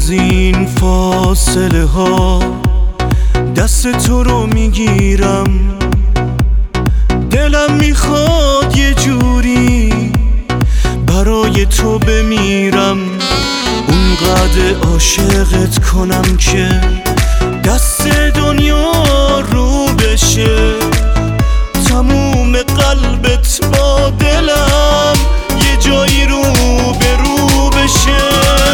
از این فاصله ها دست تو رو میگیرم، دلم میخواد یه جوری برای تو بمیرم، اونقدر عاشقت کنم که دست دنیا رو بشه، تموم قلبت با دلم یه جایی رو به رو بشه.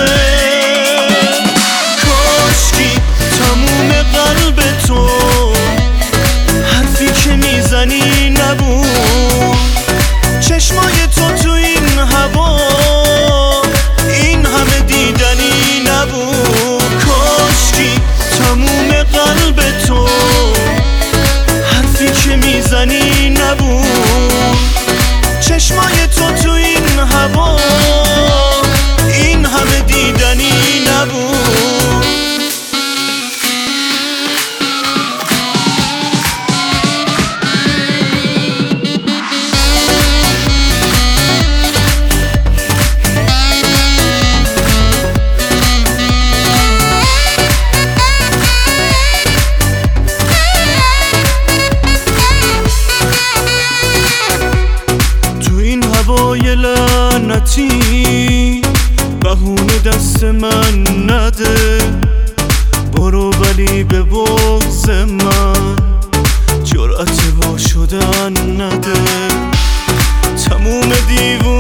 کاشکی تموم قلب تو حرفی که میزنی نبود، چشمای تو تو این هوا این همه دیدنی نبود. کاشکی تموم قلب تو حرفی که میزنی نبود، چشمای تو تو این هوا این همه دیدنی نبود. هوای لعنتی بهونه دست من نده، برو ولی به بغض من جرأت وا شدن نده. تموم دیوونه